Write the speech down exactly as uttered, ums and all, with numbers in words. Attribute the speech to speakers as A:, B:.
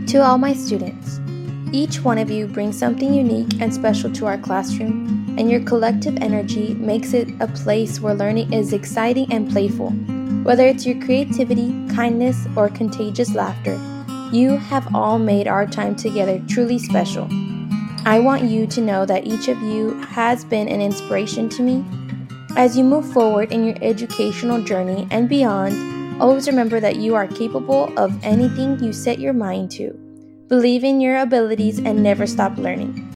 A: To all my students, each one of you brings something unique and special to our classroom, and your collective energy makes it a place where learning is exciting and playful. Whether it's your creativity, kindness, or contagious laughter, you have all made our time together truly special. I want you to know that each of you has been an inspiration to me. As you move forward in your educational journey and beyond, always remember that you are capable of anything you set your mind to. Believe in your abilities and never stop learning.